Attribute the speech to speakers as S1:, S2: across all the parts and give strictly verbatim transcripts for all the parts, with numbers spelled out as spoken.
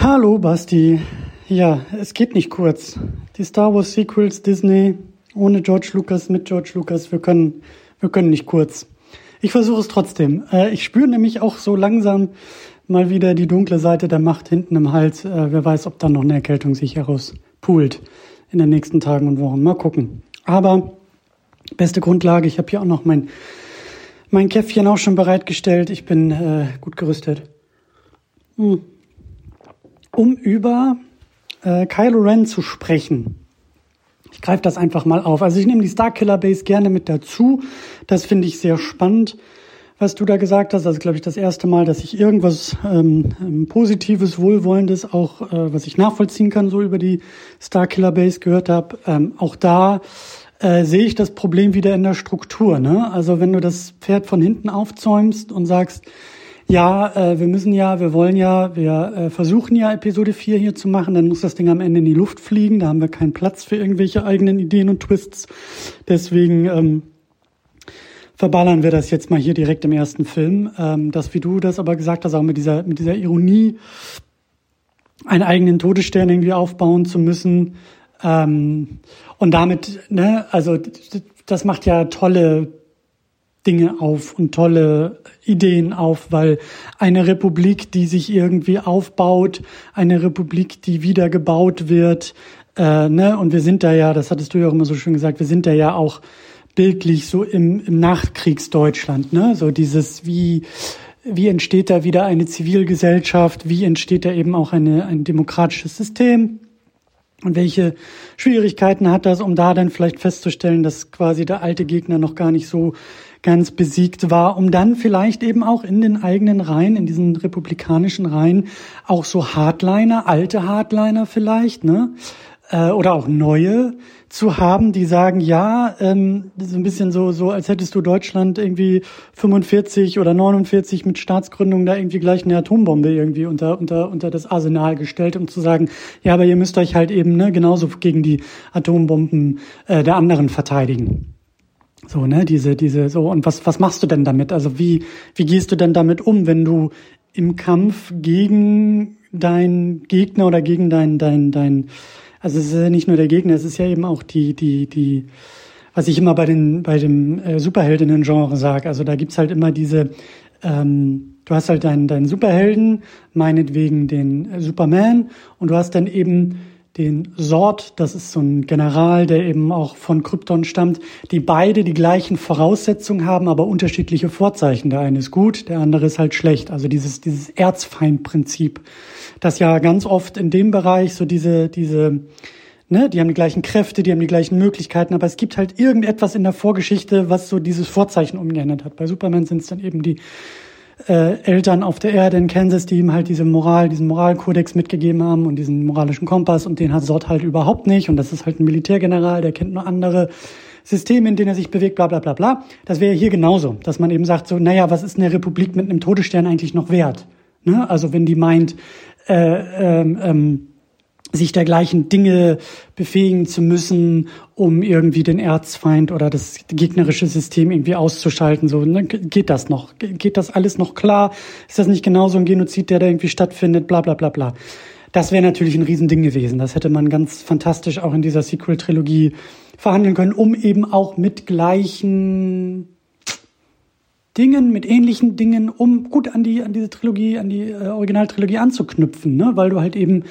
S1: Hallo Basti. Ja, es geht nicht kurz. Die Star Wars Sequels, Disney, ohne George Lucas, mit George Lucas, wir können, wir können nicht kurz. Ich versuche es trotzdem. Äh, ich spüre nämlich auch so langsam mal wieder die dunkle Seite der Macht hinten im Hals. Äh, wer weiß, ob dann noch eine Erkältung sich herauspult in den nächsten Tagen und Wochen. Mal gucken. Aber beste Grundlage, ich habe hier auch noch mein, mein Käffchen auch schon bereitgestellt. Ich bin äh, gut gerüstet. Hm. Um über äh, Kylo Ren zu sprechen. Ich greife das einfach mal auf. Also ich nehme die Starkiller Base gerne mit dazu. Das finde ich sehr spannend, was du da gesagt hast. Also glaube ich das erste Mal, dass ich irgendwas ähm, Positives, Wohlwollendes, auch äh, was ich nachvollziehen kann, so über die Starkiller Base gehört habe. Ähm, auch da äh, sehe ich das Problem wieder in der Struktur. Ne? Also wenn du das Pferd von hinten aufzäumst und sagst, ja, äh, wir müssen ja, wir wollen ja, wir äh, versuchen ja Episode vier hier zu machen, dann muss das Ding am Ende in die Luft fliegen, da haben wir keinen Platz für irgendwelche eigenen Ideen und Twists. Deswegen ähm, verballern wir das jetzt mal hier direkt im ersten Film. Ähm, das, wie du das aber gesagt hast, auch mit dieser mit dieser Ironie, einen eigenen Todesstern irgendwie aufbauen zu müssen. Ähm, und damit, ne, also das macht ja tolle Dinge auf und tolle Ideen auf, weil eine Republik, die sich irgendwie aufbaut, eine Republik, die wieder gebaut wird, äh, ne, und wir sind da ja, das hattest du ja auch immer so schön gesagt, wir sind da ja auch bildlich so im, im Nachkriegsdeutschland, ne, so dieses, wie, wie entsteht da wieder eine Zivilgesellschaft, wie entsteht da eben auch eine, ein demokratisches System? Und welche Schwierigkeiten hat das, um da dann vielleicht festzustellen, dass quasi der alte Gegner noch gar nicht so ganz besiegt war, um dann vielleicht eben auch in den eigenen Reihen, in diesen republikanischen Reihen, auch so Hardliner, alte Hardliner vielleicht, ne, äh, oder auch neue zu haben, die sagen, ja, ähm, so ein bisschen so, so, als hättest du Deutschland irgendwie fünfundvierzig oder neunundvierzig mit Staatsgründung da irgendwie gleich eine Atombombe irgendwie unter, unter, unter das Arsenal gestellt, um zu sagen, ja, aber ihr müsst euch halt eben, ne, genauso gegen die Atombomben äh, der anderen verteidigen. So, ne, diese, diese, so, und was, was machst du denn damit? Also wie, wie gehst du denn damit um, wenn du im Kampf gegen deinen Gegner oder gegen dein, dein, dein, also es ist ja nicht nur der Gegner, es ist ja eben auch die, die, die, was ich immer bei den, bei dem äh, Superheldinnen-Genre sage. Also da gibt's halt immer diese, ähm, du hast halt deinen, deinen Superhelden, meinetwegen den äh, Superman, und du hast dann eben den Zord, das ist so ein General, der eben auch von Krypton stammt, die beide die gleichen Voraussetzungen haben, aber unterschiedliche Vorzeichen. Der eine ist gut, der andere ist halt schlecht. Also dieses dieses Erzfeindprinzip, das ja ganz oft in dem Bereich so diese diese ne, die haben die gleichen Kräfte, die haben die gleichen Möglichkeiten, aber es gibt halt irgendetwas in der Vorgeschichte, was so dieses Vorzeichen umgeändert hat. Bei Superman sind es dann eben die Äh, Eltern auf der Erde in Kansas, die ihm halt diese Moral, diesen Moralkodex mitgegeben haben und diesen moralischen Kompass, und den hat Zod halt überhaupt nicht, und das ist halt ein Militärgeneral, der kennt nur andere Systeme, in denen er sich bewegt, bla bla bla bla. Das wäre hier genauso, dass man eben sagt so, naja, was ist eine Republik mit einem Todesstern eigentlich noch wert? Ne? Also wenn die meint, äh, ähm, ähm, sich der gleichen Dinge befähigen zu müssen, um irgendwie den Erzfeind oder das gegnerische System irgendwie auszuschalten. So, ne? Geht das noch? Geht das alles noch klar? Ist das nicht genauso ein Genozid, der da irgendwie stattfindet? Bla bla bla bla. Das wäre natürlich ein Riesending gewesen. Das hätte man ganz fantastisch auch in dieser Sequel-Trilogie verhandeln können, um eben auch mit gleichen Dingen, mit ähnlichen Dingen, um gut an die an diese Trilogie, an die äh, Originaltrilogie anzuknüpfen, ne? Weil du halt eben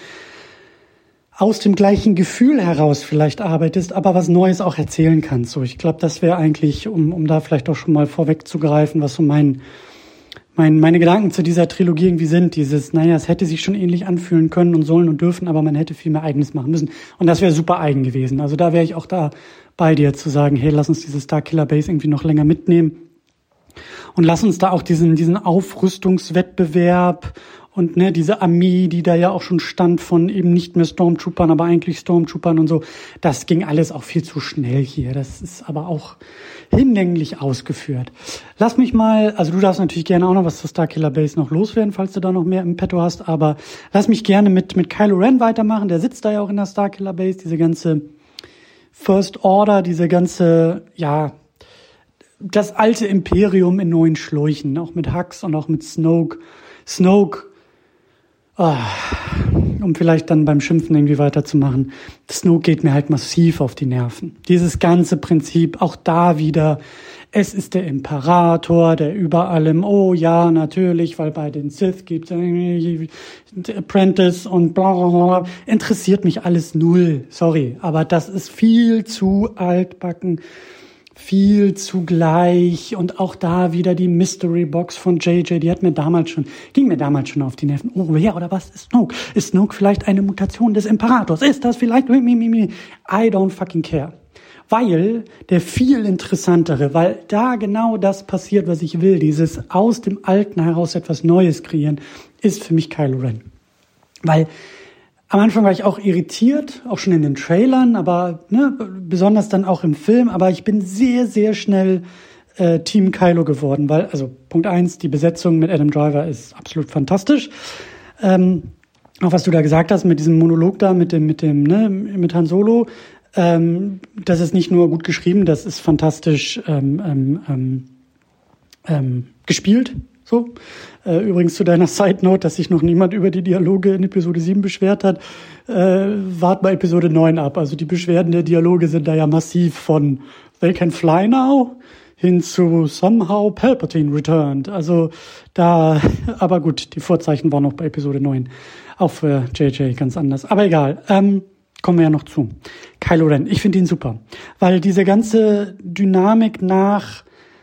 S1: aus dem gleichen Gefühl heraus vielleicht arbeitest, aber was Neues auch erzählen kannst. So, ich glaube, das wäre eigentlich, um um da vielleicht auch schon mal vorwegzugreifen, was so mein, mein meine Gedanken zu dieser Trilogie irgendwie sind. Dieses, naja, es hätte sich schon ähnlich anfühlen können und sollen und dürfen, aber man hätte viel mehr Eigenes machen müssen. Und das wäre super eigen gewesen. Also da wäre ich auch da bei dir zu sagen, hey, lass uns diese Starkiller Base irgendwie noch länger mitnehmen. Und lass uns da auch diesen diesen Aufrüstungswettbewerb und ne, diese Armee, die da ja auch schon stand von eben nicht mehr Stormtroopern, aber eigentlich Stormtroopern und so, das ging alles auch viel zu schnell hier. Das ist aber auch hinlänglich ausgeführt. Lass mich mal, also du darfst natürlich gerne auch noch was zur Starkiller Base noch loswerden, falls du da noch mehr im Petto hast, aber lass mich gerne mit mit Kylo Ren weitermachen. Der sitzt da ja auch in der Starkiller Base, diese ganze First Order, diese ganze, ja, das alte Imperium in neuen Schläuchen, auch mit Hux und auch mit Snoke. Snoke, oh, um vielleicht dann beim Schimpfen irgendwie weiterzumachen. Snoke geht mir halt massiv auf die Nerven. Dieses ganze Prinzip, auch da wieder, es ist der Imperator, der über allem, oh ja, natürlich, weil bei den Sith gibt es Apprentice und bla bla bla, interessiert mich alles null, sorry, aber das ist viel zu altbacken, viel zu gleich und auch da wieder die Mystery Box von J J, die hat mir damals schon, ging mir damals schon auf die Nerven. Oh, wer oder was ist Snoke? Ist Snoke vielleicht eine Mutation des Imperators? Ist das vielleicht, I don't fucking care. Weil der viel interessantere, weil da genau das passiert, was ich will, dieses aus dem Alten heraus etwas Neues kreieren, ist für mich Kylo Ren. Weil am Anfang war ich auch irritiert, auch schon in den Trailern, aber ne, besonders dann auch im Film. Aber ich bin sehr, sehr schnell äh, Team Kylo geworden, weil, also Punkt eins, die Besetzung mit Adam Driver ist absolut fantastisch. Ähm, auch was du da gesagt hast mit diesem Monolog da, mit dem, mit dem, ne, mit Han Solo, ähm, das ist nicht nur gut geschrieben, das ist fantastisch ähm, ähm, ähm, ähm, gespielt. So. Äh, übrigens zu deiner Side Note, dass sich noch niemand über die Dialoge in Episode sieben beschwert hat. Äh, wart mal Episode neun ab. Also die Beschwerden der Dialoge sind da ja massiv von They can fly now hin zu Somehow Palpatine returned. Also da, aber gut, die Vorzeichen waren noch bei Episode neun. Auch für J J ganz anders. Aber egal. Ähm, kommen wir ja noch zu. Kylo Ren, ich finde ihn super. Weil diese ganze Dynamik nach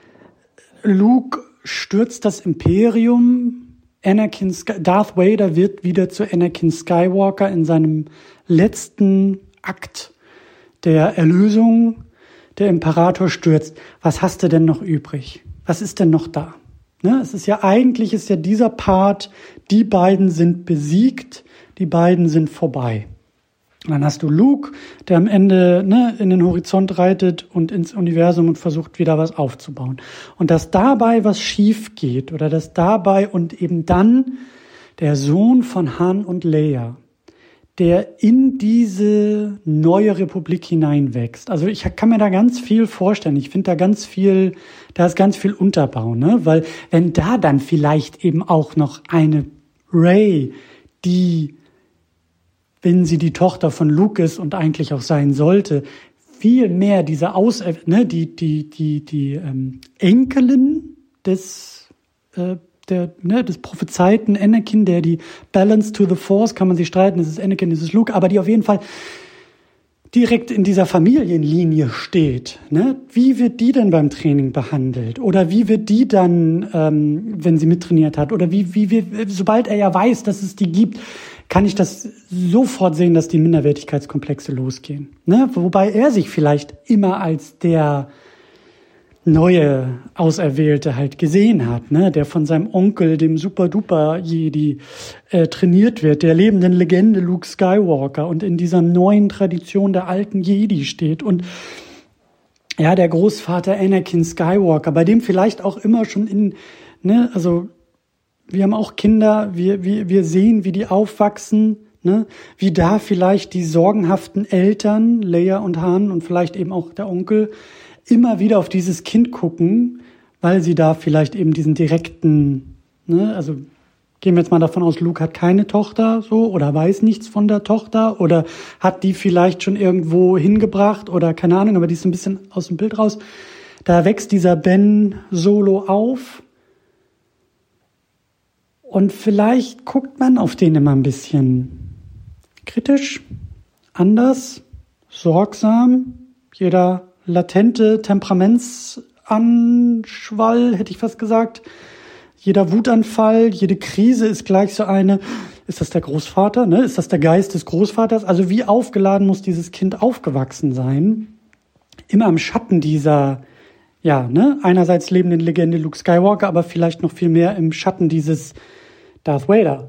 S1: Luke stürzt das Imperium, Anakin Sky- Darth Vader wird wieder zu Anakin Skywalker in seinem letzten Akt der Erlösung, der Imperator stürzt. Was hast du denn noch übrig? Was ist denn noch da? Ne? Es ist ja eigentlich, ist ja dieser Part, die beiden sind besiegt, die beiden sind vorbei. Und dann hast du Luke, der am Ende ne, in den Horizont reitet und ins Universum und versucht, wieder was aufzubauen. Und dass dabei was schief geht oder dass dabei und eben dann der Sohn von Han und Leia, der in diese neue Republik hineinwächst. Also ich kann mir da ganz viel vorstellen. Ich finde da ganz viel, da ist ganz viel Unterbau, ne? Weil wenn da dann vielleicht eben auch noch eine Rey, die, wenn sie die Tochter von Luke ist und eigentlich auch sein sollte, viel mehr diese Aus, ne, die die die die ähm, Enkelin des äh, der ne, des prophezeiten Anakin, der die Balance to the Force, kann man sich streiten, ist es Anakin, ist es Luke, aber die auf jeden Fall direkt in dieser Familienlinie steht. Ne? Wie wird die denn beim Training behandelt? Oder wie wird die dann, ähm, wenn sie mittrainiert hat? Oder wie wie wie sobald er ja weiß, dass es die gibt, kann ich das sofort sehen, dass die Minderwertigkeitskomplexe losgehen. Ne? Wobei er sich vielleicht immer als der neue Auserwählte halt gesehen hat, ne? Der von seinem Onkel, dem Super-Duper-Jedi, äh, trainiert wird, der lebenden Legende Luke Skywalker und in dieser neuen Tradition der alten Jedi steht. Und ja, der Großvater Anakin Skywalker, bei dem vielleicht auch immer schon in, ne, also wir haben auch Kinder, wir, wir, wir sehen, wie die aufwachsen, ne? Wie da vielleicht die sorgenhaften Eltern, Leia und Han und vielleicht eben auch der Onkel, immer wieder auf dieses Kind gucken, weil sie da vielleicht eben diesen direkten, ne, also gehen wir jetzt mal davon aus, Luke hat keine Tochter so oder weiß nichts von der Tochter oder hat die vielleicht schon irgendwo hingebracht oder keine Ahnung, aber die ist ein bisschen aus dem Bild raus. Da wächst dieser Ben Solo auf. Und vielleicht guckt man auf den immer ein bisschen kritisch, anders, sorgsam. Jeder latente Temperamentsanschwall, hätte ich fast gesagt. Jeder Wutanfall, jede Krise ist gleich so eine, ist das der Großvater, ne? Ist das der Geist des Großvaters? Also wie aufgeladen muss dieses Kind aufgewachsen sein? Immer im Schatten dieser, ja, ne? Einerseits lebenden Legende Luke Skywalker, aber vielleicht noch viel mehr im Schatten dieses Darth Vader.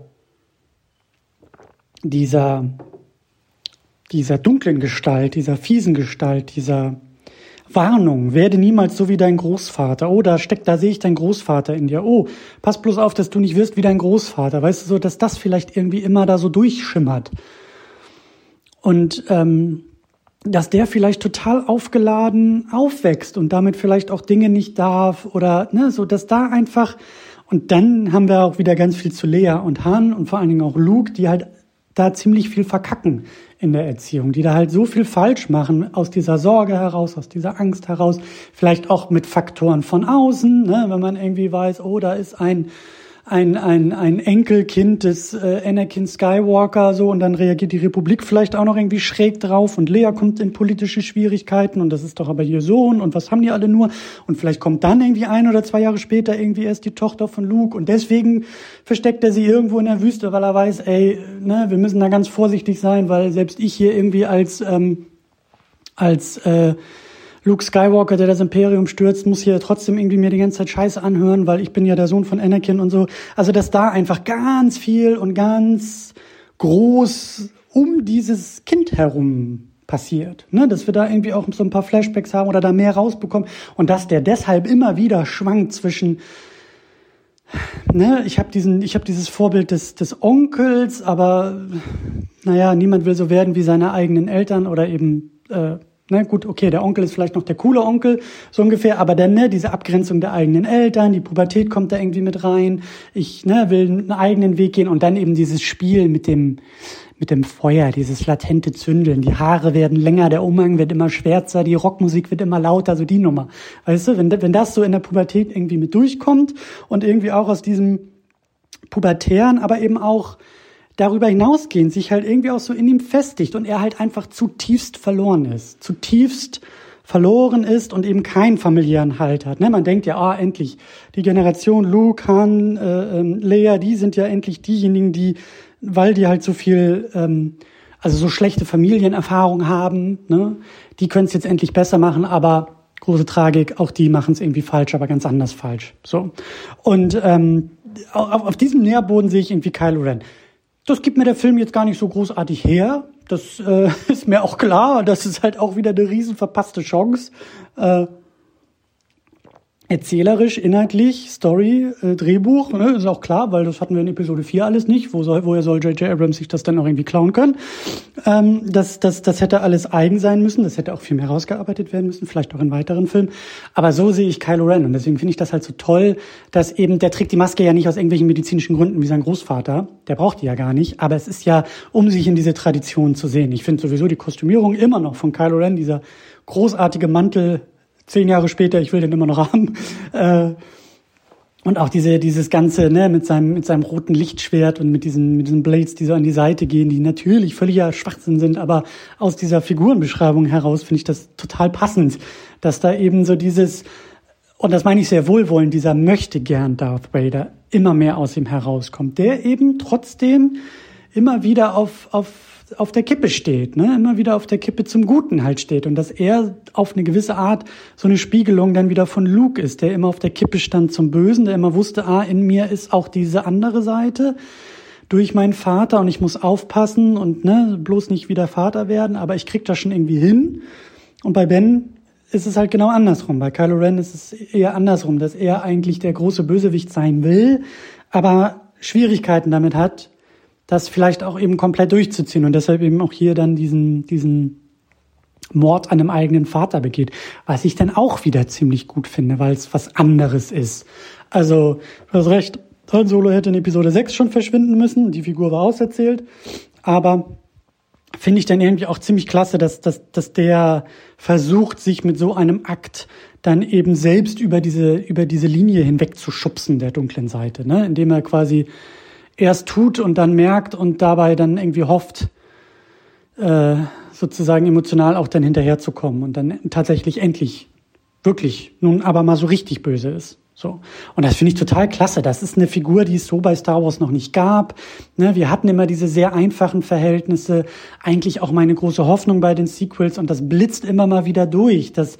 S1: Dieser, dieser dunklen Gestalt, dieser fiesen Gestalt, dieser Warnung, werde niemals so wie dein Großvater. Oh, da steckt, da sehe ich deinen Großvater in dir. Oh, pass bloß auf, dass du nicht wirst wie dein Großvater. Weißt du, so, dass das vielleicht irgendwie immer da so durchschimmert. Und ähm, dass der vielleicht total aufgeladen aufwächst und damit vielleicht auch Dinge nicht darf oder ne, so, dass da einfach. Und dann haben wir auch wieder ganz viel zu Leia und Han und vor allen Dingen auch Luke, die halt da ziemlich viel verkacken in der Erziehung, die da halt so viel falsch machen, aus dieser Sorge heraus, aus dieser Angst heraus, vielleicht auch mit Faktoren von außen, ne, wenn man irgendwie weiß, oh, da ist ein ein ein ein Enkelkind des äh, Anakin Skywalker so und dann reagiert die Republik vielleicht auch noch irgendwie schräg drauf und Leia kommt in politische Schwierigkeiten und das ist doch aber ihr Sohn und was haben die alle nur und vielleicht kommt dann irgendwie ein oder zwei Jahre später irgendwie erst die Tochter von Luke und deswegen versteckt er sie irgendwo in der Wüste, weil er weiß, ey, ne, wir müssen da ganz vorsichtig sein, weil selbst ich hier irgendwie als ähm, als äh, Luke Skywalker, der das Imperium stürzt, muss hier trotzdem irgendwie mir die ganze Zeit Scheiße anhören, weil ich bin ja der Sohn von Anakin und so. Also, dass da einfach ganz viel und ganz groß um dieses Kind herum passiert, ne, dass wir da irgendwie auch so ein paar Flashbacks haben oder da mehr rausbekommen und dass der deshalb immer wieder schwankt zwischen, ne, ich habe diesen, ich habe dieses Vorbild des des Onkels, aber naja, niemand will so werden wie seine eigenen Eltern oder eben äh, Na gut, okay, der Onkel ist vielleicht noch der coole Onkel, so ungefähr, aber dann, ne, diese Abgrenzung der eigenen Eltern, die Pubertät kommt da irgendwie mit rein. Ich, ne, will einen eigenen Weg gehen und dann eben dieses Spiel mit dem, mit dem Feuer, dieses latente Zündeln. Die Haare werden länger, der Umhang wird immer schwärzer, die Rockmusik wird immer lauter, so die Nummer. Weißt du, wenn, wenn das so in der Pubertät irgendwie mit durchkommt und irgendwie auch aus diesem Pubertären, aber eben auch darüber hinausgehend sich halt irgendwie auch so in ihm festigt und er halt einfach zutiefst verloren ist, zutiefst verloren ist und eben keinen familiären Halt hat. Ne? Man denkt ja, ah, endlich, die Generation Luke, Han, äh, ähm, Leia, die sind ja endlich diejenigen, die, weil die halt so viel, ähm, also so schlechte Familienerfahrung haben, ne? Die können es jetzt endlich besser machen, aber große Tragik, auch die machen es irgendwie falsch, aber ganz anders falsch. So. Und ähm, auf, auf diesem Nährboden sehe ich irgendwie Kylo Ren. Das gibt mir der Film jetzt gar nicht so großartig her. Das äh, ist mir auch klar. Das ist halt auch wieder eine riesen verpasste Chance. Äh, erzählerisch, inhaltlich, Story, äh, Drehbuch, ne, ist auch klar, weil das hatten wir in Episode vier alles nicht. Wo soll, woher soll J J Abrams sich das dann auch irgendwie klauen können? Ähm, das, das, das hätte alles eigen sein müssen. Das hätte auch viel mehr rausgearbeitet werden müssen, vielleicht auch in weiteren Filmen. Aber so sehe ich Kylo Ren und deswegen finde ich das halt so toll, dass eben, der trägt die Maske ja nicht aus irgendwelchen medizinischen Gründen wie sein Großvater. Der braucht die ja gar nicht. Aber es ist ja, um sich in diese Tradition zu sehen. Ich finde sowieso die Kostümierung immer noch von Kylo Ren, dieser großartige Mantel, Zehn Jahre später, ich will den immer noch haben. Äh, und auch diese, dieses Ganze, ne, mit seinem, mit seinem roten Lichtschwert und mit diesen, mit diesen Blades, die so an die Seite gehen, die natürlich völliger Schwachsinn sind, aber aus dieser Figurenbeschreibung heraus finde ich das total passend, dass da eben so dieses, und das meine ich sehr wohlwollend, dieser möchte gern Darth Vader immer mehr aus ihm herauskommt, der eben trotzdem immer wieder auf, auf, auf der Kippe steht, ne, immer wieder auf der Kippe zum Guten halt steht und dass er auf eine gewisse Art so eine Spiegelung dann wieder von Luke ist, der immer auf der Kippe stand zum Bösen, der immer wusste, ah, in mir ist auch diese andere Seite durch meinen Vater und ich muss aufpassen und, ne, bloß nicht wie der Vater werden, aber ich krieg das schon irgendwie hin. Und bei Ben ist es halt genau andersrum. Bei Kylo Ren ist es eher andersrum, dass er eigentlich der große Bösewicht sein will, aber Schwierigkeiten damit hat, das vielleicht auch eben komplett durchzuziehen und deshalb eben auch hier dann diesen diesen Mord an einem eigenen Vater begeht, was ich dann auch wieder ziemlich gut finde, weil es was anderes ist. Also, du hast recht, Han Solo hätte in Episode sechs schon verschwinden müssen, die Figur war auserzählt, aber finde ich dann irgendwie auch ziemlich klasse, dass, dass, dass der versucht, sich mit so einem Akt dann eben selbst über diese, über diese Linie hinweg zu schubsen, der dunklen Seite, ne, indem er quasi erst tut und dann merkt und dabei dann irgendwie hofft, äh, sozusagen emotional auch dann hinterherzukommen und dann tatsächlich endlich wirklich nun aber mal so richtig böse ist. So. Und das finde ich total klasse. Das ist eine Figur, die es so bei Star Wars noch nicht gab. Ne, wir hatten immer diese sehr einfachen Verhältnisse. Eigentlich auch meine große Hoffnung bei den Sequels und das blitzt immer mal wieder durch, dass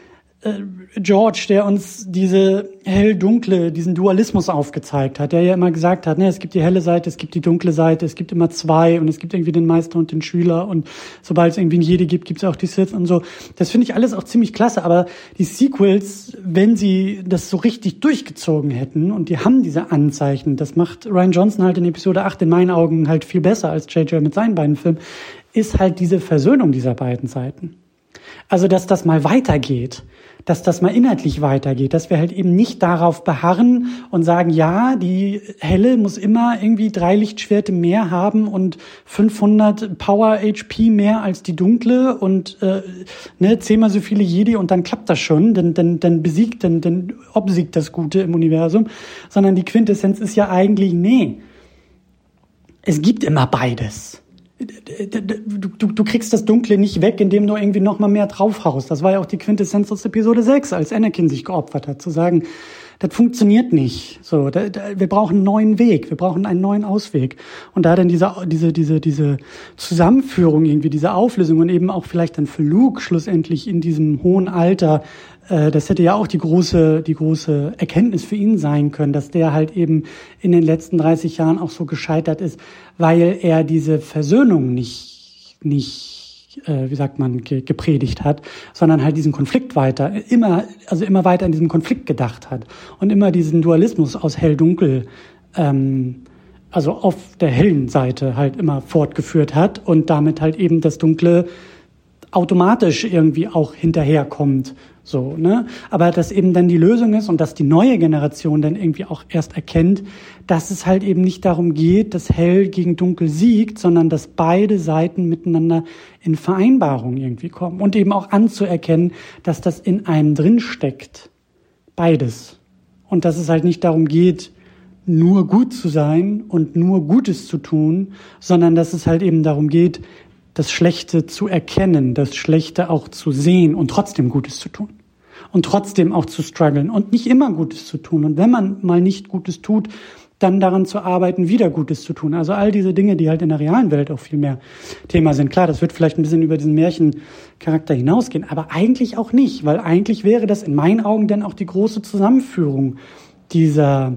S1: George, der uns diese hell-dunkle, diesen Dualismus aufgezeigt hat, der ja immer gesagt hat, ne, es gibt die helle Seite, es gibt die dunkle Seite, es gibt immer zwei und es gibt irgendwie den Meister und den Schüler und sobald es irgendwie einen Jedi gibt, gibt es auch die Sith und so. Das finde ich alles auch ziemlich klasse, aber die Sequels, wenn sie das so richtig durchgezogen hätten und die haben diese Anzeichen, das macht Rian Johnson halt in Episode acht in meinen Augen halt viel besser als J J mit seinen beiden Filmen, ist halt diese Versöhnung dieser beiden Seiten. Also, dass das mal weitergeht, dass das mal inhaltlich weitergeht, dass wir halt eben nicht darauf beharren und sagen, ja, die Helle muss immer irgendwie drei Lichtschwerte mehr haben und fünfhundert Power H P mehr als die Dunkle und äh, ne, zehnmal so viele Jedi und dann klappt das schon, dann, dann, dann besiegt, dann, dann obsiegt das Gute im Universum, sondern die Quintessenz ist ja eigentlich, nee, es gibt immer beides. Du, du, du kriegst das Dunkle nicht weg, indem du irgendwie noch mal mehr draufhaust. Das war ja auch die Quintessenz aus Episode sechs, als Anakin sich geopfert hat, zu sagen, das funktioniert nicht. So, da, da, wir brauchen einen neuen Weg, wir brauchen einen neuen Ausweg. Und da dann diese, diese, diese, diese Zusammenführung irgendwie, diese Auflösung und eben auch vielleicht dann für Luke schlussendlich in diesem hohen Alter, äh, das hätte ja auch die große, die große Erkenntnis für ihn sein können, dass der halt eben in den letzten dreißig Jahren auch so gescheitert ist, weil er diese Versöhnung nicht, nicht, äh, wie sagt man, ge- gepredigt hat, sondern halt diesen Konflikt weiter, immer, also immer weiter in diesem Konflikt gedacht hat und immer diesen Dualismus aus hell-dunkel, ähm, also auf der hellen Seite halt immer fortgeführt hat und damit halt eben das Dunkle automatisch irgendwie auch hinterherkommt, so, ne? Aber dass eben dann die Lösung ist und dass die neue Generation dann irgendwie auch erst erkennt, dass es halt eben nicht darum geht, dass hell gegen dunkel siegt, sondern dass beide Seiten miteinander in Vereinbarung irgendwie kommen und eben auch anzuerkennen, dass das in einem drin steckt. Beides. Und dass es halt nicht darum geht, nur gut zu sein und nur Gutes zu tun, sondern dass es halt eben darum geht, das Schlechte zu erkennen, das Schlechte auch zu sehen und trotzdem Gutes zu tun. Und trotzdem auch zu strugglen und nicht immer Gutes zu tun. Und wenn man mal nicht Gutes tut, dann daran zu arbeiten, wieder Gutes zu tun. Also all diese Dinge, die halt in der realen Welt auch viel mehr Thema sind. Klar, das wird vielleicht ein bisschen über diesen Märchencharakter hinausgehen, aber eigentlich auch nicht, weil eigentlich wäre das in meinen Augen dann auch die große Zusammenführung dieser,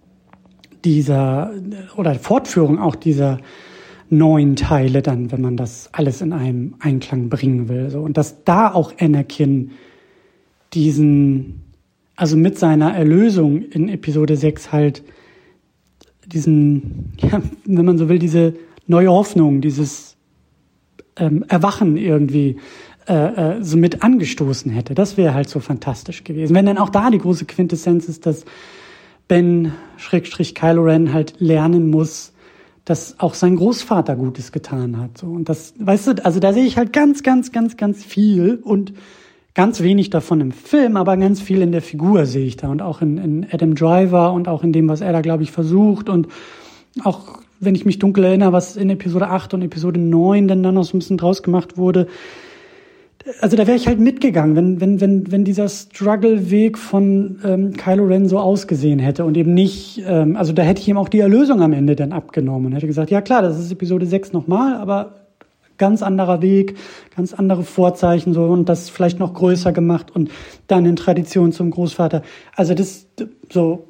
S1: dieser, oder Fortführung auch dieser neun Teile dann, wenn man das alles in einem Einklang bringen will. So. Und dass da auch Anakin diesen, also mit seiner Erlösung in Episode sechs halt diesen, ja, wenn man so will, diese neue Hoffnung, dieses ähm, Erwachen irgendwie äh, äh, so mit angestoßen hätte. Das wäre halt so fantastisch gewesen. Wenn dann auch da die große Quintessenz ist, dass Ben Schrägstrich Kylo Ren halt lernen muss, dass auch sein Großvater Gutes getan hat. So. Und das, weißt du, also da sehe ich halt ganz, ganz, ganz, ganz viel und ganz wenig davon im Film, aber ganz viel in der Figur sehe ich da und auch in, in Adam Driver und auch in dem, was er da, glaube ich, versucht und auch, wenn ich mich dunkel erinnere, was in Episode acht und Episode neun dann, dann noch so ein bisschen draus gemacht wurde. Also da wäre ich halt mitgegangen, wenn, wenn, wenn, wenn dieser Struggle-Weg von ähm, Kylo Ren so ausgesehen hätte und eben nicht, ähm, also da hätte ich ihm auch die Erlösung am Ende dann abgenommen und hätte gesagt, ja klar, das ist Episode sechs nochmal, aber ganz anderer Weg, ganz andere Vorzeichen so und das vielleicht noch größer gemacht und dann in Tradition zum Großvater. Also das so,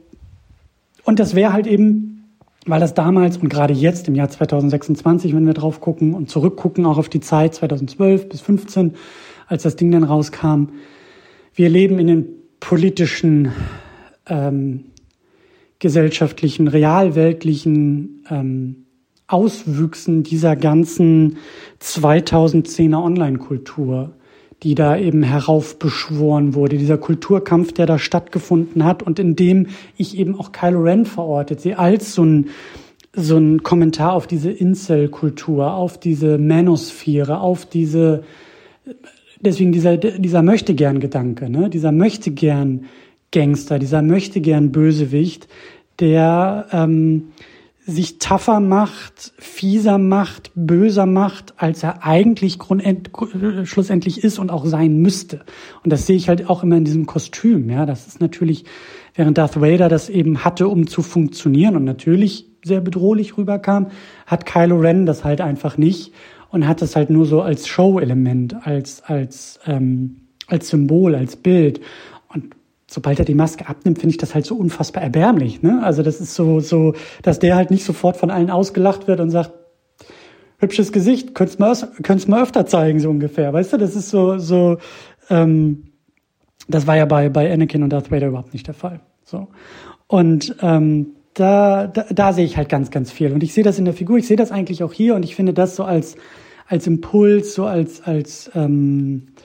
S1: und das wäre halt eben, weil das damals und gerade jetzt im Jahr zwanzig sechsundzwanzig, wenn wir drauf gucken und zurückgucken, auch auf die Zeit zweitausendzwölf bis fünfzehn, als das Ding dann rauskam, wir leben in den politischen, ähm, gesellschaftlichen, realweltlichen ähm, Auswüchsen dieser ganzen zweitausendzehner Online-Kultur, die da eben heraufbeschworen wurde, dieser Kulturkampf, der da stattgefunden hat und in dem ich eben auch Kylo Ren verortet sehe, als so ein, so ein Kommentar auf diese Incel-Kultur, auf diese Manosphäre, auf diese, deswegen dieser, dieser Möchtegern-Gedanke, ne, dieser Möchtegern-Gangster, dieser Möchtegern-Bösewicht, der, ähm, sich tougher macht, fieser macht, böser macht, als er eigentlich grundend, schlussendlich ist und auch sein müsste. Und das sehe ich halt auch immer in diesem Kostüm. Ja, das ist natürlich, während Darth Vader das eben hatte, um zu funktionieren und natürlich sehr bedrohlich rüberkam, hat Kylo Ren das halt einfach nicht und hat das halt nur so als Show-Element, als als ähm, als Symbol, als Bild. Und sobald er die Maske abnimmt, finde ich das halt so unfassbar erbärmlich, ne? Also das ist so, so, dass der halt nicht sofort von allen ausgelacht wird und sagt, hübsches Gesicht, könnt's mal, könnt's mal öfter zeigen, so ungefähr, weißt du? Das ist so, so, ähm, das war ja bei, bei Anakin und Darth Vader überhaupt nicht der Fall, so. Und, ähm, da, da, da sehe ich halt ganz, ganz viel. Und ich sehe das in der Figur, ich sehe das eigentlich auch hier und ich finde das so als, als Impuls, so als, als, ähm,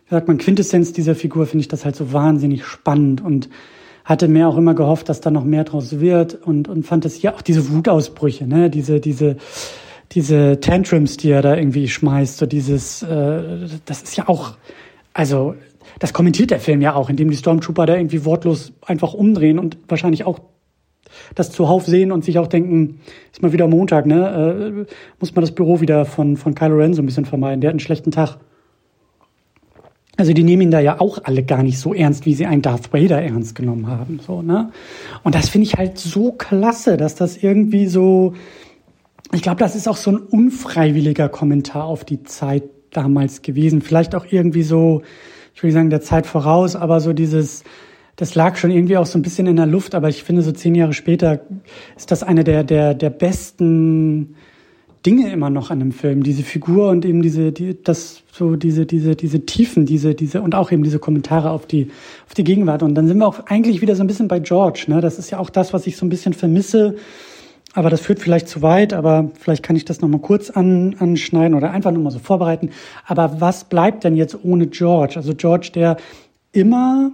S1: wie sagt man, Quintessenz dieser Figur finde ich das halt so wahnsinnig spannend und hatte mir auch immer gehofft, dass da noch mehr draus wird und, und fand das ja auch diese Wutausbrüche, ne, diese, diese, diese Tantrums, die er da irgendwie schmeißt, so dieses, äh, das ist ja auch, also, das kommentiert der Film ja auch, indem die Stormtrooper da irgendwie wortlos einfach umdrehen und wahrscheinlich auch das zuhauf sehen und sich auch denken, ist mal wieder Montag, ne, äh, muss man das Büro wieder von, von Kylo Ren so ein bisschen vermeiden, der hat einen schlechten Tag. Also die nehmen ihn da ja auch alle gar nicht so ernst, wie sie einen Darth Vader ernst genommen haben, so, ne? Und das finde ich halt so klasse, dass das irgendwie so, ich glaube, das ist auch so ein unfreiwilliger Kommentar auf die Zeit damals gewesen. Vielleicht auch irgendwie so, ich will nicht sagen, der Zeit voraus, aber so dieses, das lag schon irgendwie auch so ein bisschen in der Luft, aber ich finde, so zehn Jahre später ist das eine der, der, der besten Dinge immer noch an dem Film, diese Figur und eben diese, die, das, so diese, diese, diese Tiefen, diese, diese, und auch eben diese Kommentare auf die, auf die Gegenwart. Und dann sind wir auch eigentlich wieder so ein bisschen bei George, ne? Das ist ja auch das, was ich so ein bisschen vermisse. Aber das führt vielleicht zu weit, aber vielleicht kann ich das nochmal kurz an, anschneiden oder einfach nochmal so vorbereiten. Aber was bleibt denn jetzt ohne George? Also George, der immer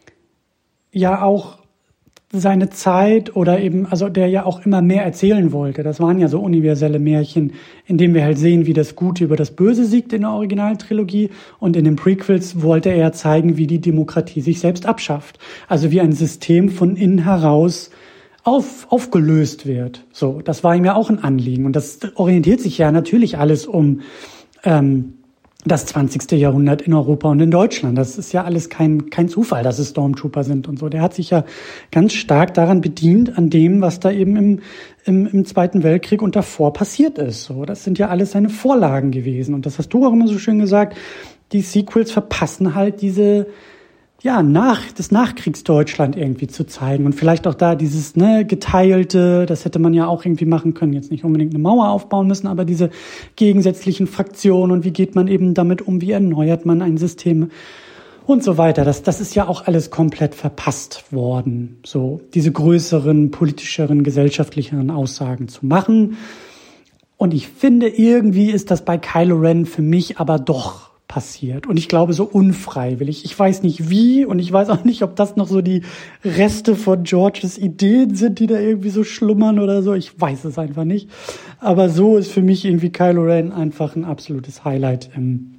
S1: ja auch seine Zeit oder eben, also der ja auch immer mehr erzählen wollte. Das waren ja so universelle Märchen, in denen wir halt sehen, wie das Gute über das Böse siegt in der Originaltrilogie. Und in den Prequels wollte er zeigen, wie die Demokratie sich selbst abschafft. Also wie ein System von innen heraus auf, aufgelöst wird. So, das war ihm ja auch ein Anliegen. Und das orientiert sich ja natürlich alles um ähm, das zwanzigste Jahrhundert in Europa und in Deutschland. Das ist ja alles kein kein Zufall, dass es Stormtrooper sind und so. Der hat sich ja ganz stark daran bedient, an dem, was da eben im im, im Zweiten Weltkrieg und davor passiert ist. So, das sind ja alles seine Vorlagen gewesen. Und das hast du auch immer so schön gesagt. Die Sequels verpassen halt diese ja, nach, das Nachkriegsdeutschland irgendwie zu zeigen und vielleicht auch da dieses, ne, geteilte, das hätte man ja auch irgendwie machen können, jetzt nicht unbedingt eine Mauer aufbauen müssen, aber diese gegensätzlichen Fraktionen und wie geht man eben damit um, wie erneuert man ein System und so weiter. Das, das ist ja auch alles komplett verpasst worden, so diese größeren, politischeren, gesellschaftlicheren Aussagen zu machen. Und ich finde, irgendwie ist das bei Kylo Ren für mich aber doch passiert. Und ich glaube, so unfreiwillig. Ich weiß nicht wie und ich weiß auch nicht, ob das noch so die Reste von Georges Ideen sind, die da irgendwie so schlummern oder so. Ich weiß es einfach nicht. Aber so ist für mich irgendwie Kylo Ren einfach ein absolutes Highlight im,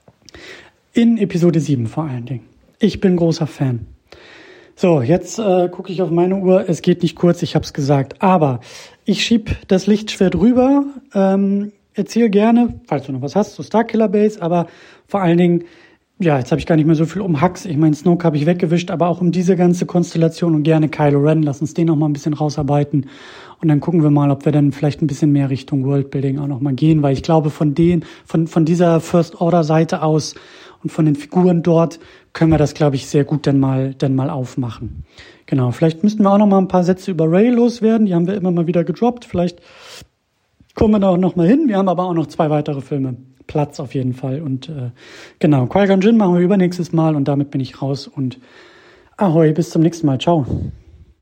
S1: in Episode sieben vor allen Dingen. Ich bin großer Fan. So, jetzt äh, gucke ich auf meine Uhr. Es geht nicht kurz, ich habe es gesagt. Aber ich schieb das Lichtschwert rüber. Ähm, erzähl gerne, falls du noch was hast, zu Starkiller Base, aber vor allen Dingen, ja, jetzt habe ich gar nicht mehr so viel um Hux. Ich meine, Snoke habe ich weggewischt, aber auch um diese ganze Konstellation und gerne Kylo Ren. Lass uns den noch mal ein bisschen rausarbeiten. Und dann gucken wir mal, ob wir dann vielleicht ein bisschen mehr Richtung Worldbuilding auch noch mal gehen, weil ich glaube, von den, von, von dieser First Order Seite aus und von den Figuren dort können wir das, glaube ich, sehr gut dann mal, dann mal aufmachen. Genau. Vielleicht müssten wir auch noch mal ein paar Sätze über Rey loswerden. Die haben wir immer mal wieder gedroppt. Vielleicht kommen wir da auch noch mal hin. Wir haben aber auch noch zwei weitere Filme. Platz auf jeden Fall. Und äh, genau, Qui-Gon Jinn machen wir übernächstes Mal und damit bin ich raus und Ahoi, bis zum nächsten Mal. Ciao.